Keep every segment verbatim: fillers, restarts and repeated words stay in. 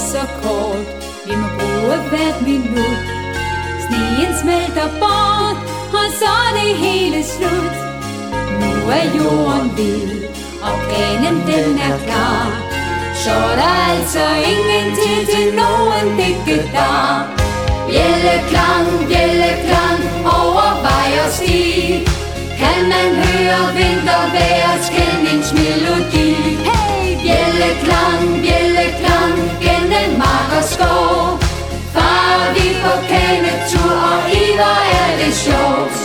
så kort, vi må bruge hvert minut. Sneen smelter bort, og så er det hele slut. Nu er jorden hvid, og planen den er klar. Så er der altså ingen tid til nogen digtedar. Bjælleklang, bjælleklang over vej og sti. Kan man høre vintervejrets kælningsmelodi? Hey! Bjælleklang, bjælleklang gennem mark og skov. Far vi på kanetur, og i hvor er det sjovt.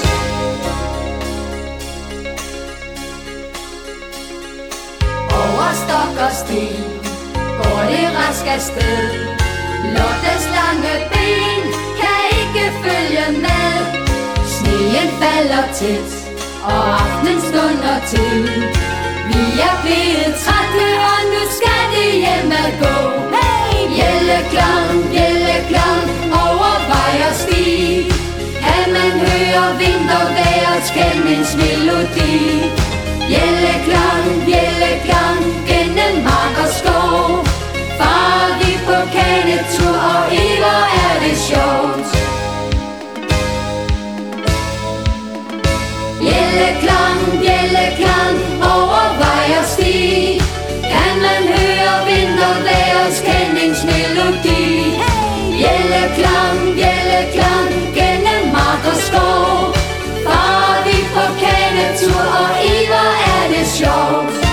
Over stok og sten går det rask afsted. Lottes lange ben kan ikke følge med. Sneen falder tæt, og aftenen stunder til. Vi er blevet trætte, og nu skal det hjem at gå. Hey! Bjælleklang, bjælleklang over vej og sti. Kan man høre vintervejrets kælningsmelodi? Bjælleklang, bjælleklang gennem mark og skov. Far vi på kanetur, og i hvor er det sjovt. Bjælleklang, bjælleklang over vej og sti. Kan man høre vintervejrets kælningsmelodi? Bjælleklang, bjælleklang gennem mark og skov. Far vi på kanetur, og i hvor er det sjovt.